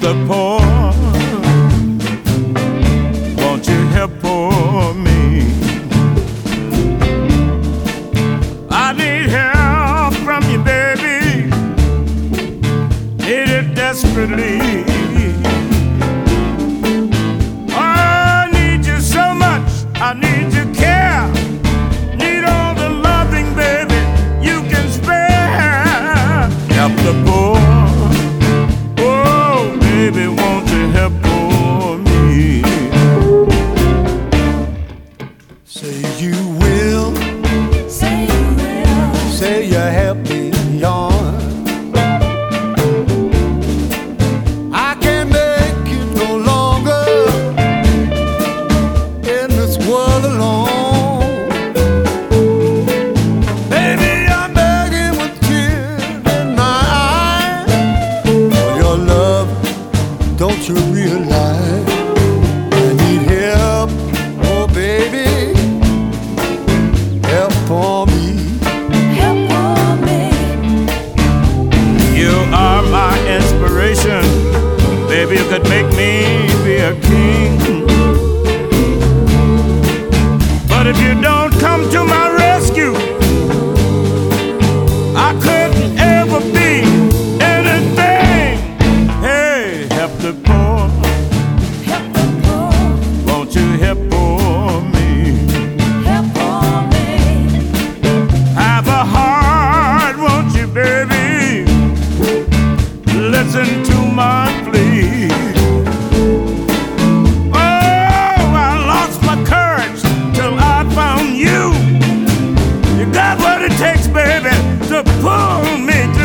the poor. Won't you help poor me? I need help from you, baby. Need it desperately. I need you so much. I need your care. Need all the loving, baby, you can spare. Help the poor. Oh, baby, won't you help poor me? Say you will. Say you will. Say you help me on. I can't make it no longer in this world alone. Baby, I'm begging with tears in my eyes for your love. Don't you realize I need help? Oh, baby, help for me. Help for me. You are my inspiration. Baby, you could make me be a king. But if you don't come to my rescue, I couldn't ever be anything. Hey, help the poor. Help the poor. Won't you help poor me? Help for me. Have a heart, won't you, baby? Listen to my plea. Oh, I lost my courage till I found you. You got what it takes, baby, to pull me through.